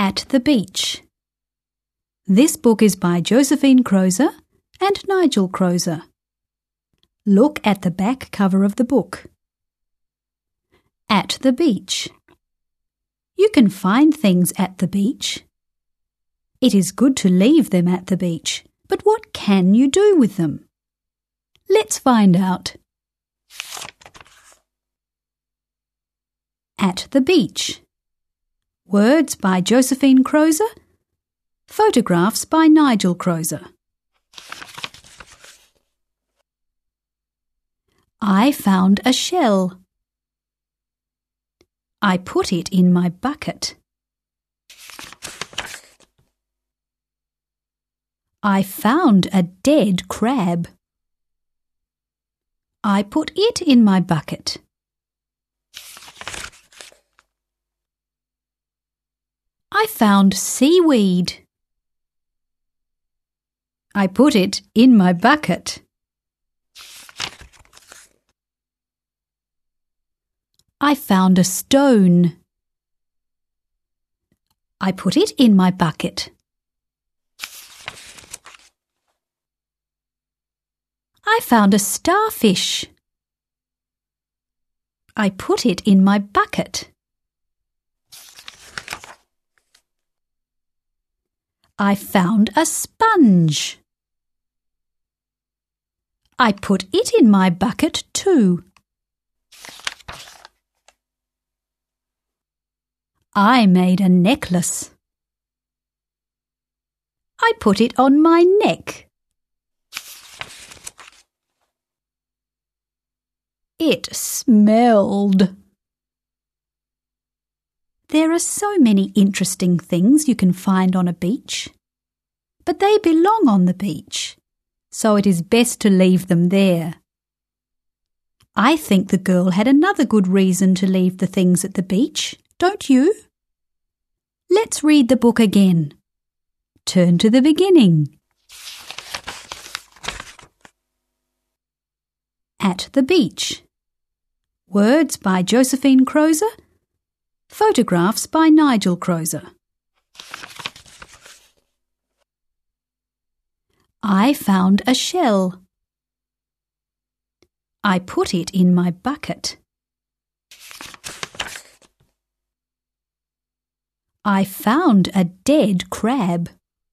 At the Beach. This book is by Josephine Crozer and Nigel Crozer. Look at the back cover of the book. At the beach. You can find things at the beach. It is good to leave them at the beach, but what can you do with them? Let's find out. At the beach. Words by Josephine Crozer. Photographs by Nigel Crozer. I found a shell. I put it in my bucket. I found a dead crab. I put it in my bucket. I found seaweed. I put it in my bucket. I found a stone. I put it in my bucket. I found a starfish. I put it in my bucket. I found a sponge. I put it in my bucket too. I made a necklace. I put it on my neck. It smelled. There are so many interesting things you can find on a beach, but they belong on the beach, so it is best to leave them there. I think the girl had another good reason to leave the things at the beach, don't you? Let's read the book again. Turn to the beginning. At the beach. Words by Josephine Crozer. Photographs by Nigel Crozer. I found a shell. I put it in my bucket. I found a dead crab.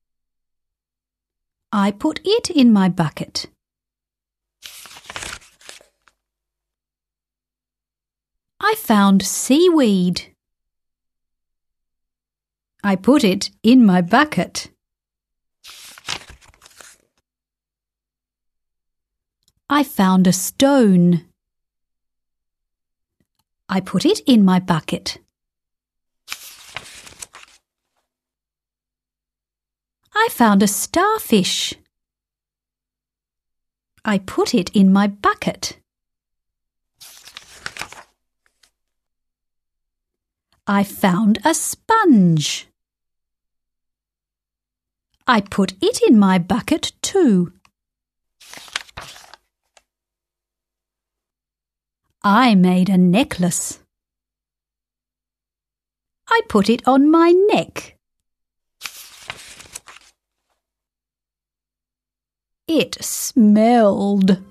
I put it in my bucket. I found seaweed. I put it in my bucket. I found a stone. I put it in my bucket. I found a starfish. I put it in my bucket. I found a sponge. I put it in my bucket too. I made a necklace. I put it on my neck. It smelled.